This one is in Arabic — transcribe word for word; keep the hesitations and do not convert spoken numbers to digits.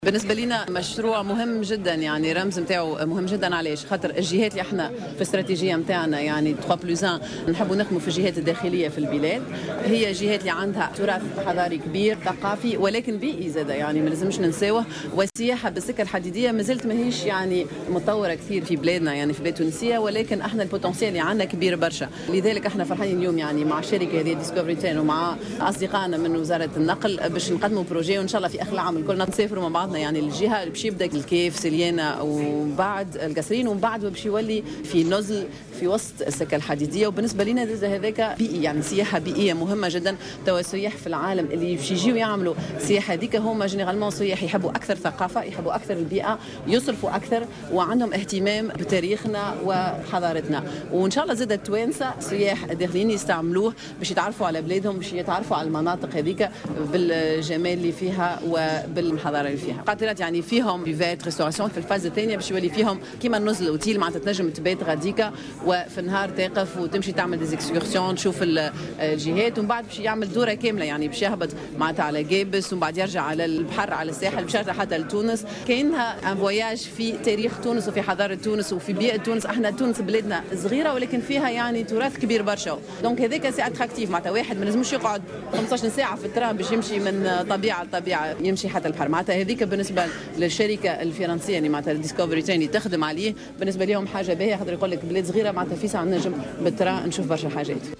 بالنسبة لنا مشروع مهم جدا، يعني رمز نتاعو مهم جدا. علاش؟ خاطر الجهات اللي احنا في الاستراتيجية نتاعنا يعني ثلاثة بلس واحد نحبوا نخدموا في الجهات الداخلية في البلاد، هي جهات اللي عندها تراث حضاري كبير ثقافي ولكن بيئي زاده، يعني ما لازمش ننساوه. والسياحة بالسكة الحديدية ما زلت ماهيش يعني متطورة كثير في بلادنا، يعني في بلاد تونسية، ولكن احنا البوتنسيال اللي عندنا كبير برشا. لذلك احنا فرحانين اليوم يعني مع الشركة هذه ديسكفري تن ومع أصدقائنا من وزارة النقل باش نقدموا بروجي، وإن شاء الله في آخر العام كلنا نسافروا مع بعضنا يعني الجهة باش يبدا الكيف سليانة وبعد القصرين ومن بعد باش يولي في نزل في وسط السكة الحديدية. وبالنسبة لنا هذاك بيئي، يعني سياحة بيئية مهمة جدا. توا السياح في العالم اللي باش يجيو يعملوا سياحة هذيك هما جينيرالمون سياح يحبوا أكثر ثقافة، يحبوا أكثر البيئة، يصرفوا أكثر وعندهم اهتمام بتاريخنا وحضارتنا. وإن شاء الله زاد التوانسة سياح داخلين يستعملوه باش يتعرفوا على بلادهم، باش يتعرفوا على المناطق هذيك بالجمال اللي فيها وبالحضارة اللي فيها. قاطرات يعني فيهم بيفات ريستوراسيون في الفاز الثانيه باش يولي فيهم كيما نزل اوتيل معناتها تنجم تبات غاديكا وفي النهار تقف وتمشي تعمل ديزيكسكورسيون تشوف الجهات، ومن بعد باش يعمل دوره كامله يعني باش يهبط معناتها على جابس ومن بعد يرجع على البحر على الساحل باش يرجع حتى لتونس. كاينها ان فواياج في تاريخ تونس وفي حضاره تونس وفي بيئه تونس. احنا تونس بلادنا صغيره ولكن فيها يعني تراث كبير برشا، دونك هذاك سي اتراكتيف. معناتها واحد ما لازمش يقعد خمسة عشر ساعه في الترام باش يمشي من طبيعه لطبيعه يمشي حتى البحر. معناتها هذيك بالنسبه للشركه الفرنسيه اللي معناتها ديسكفري تاني تخدم عليه بالنسبه لهم حاجه باهيه، خاطر يقول لك بلاد صغيره معناتها في ساعه نجم بالترا نشوف برشا حاجات.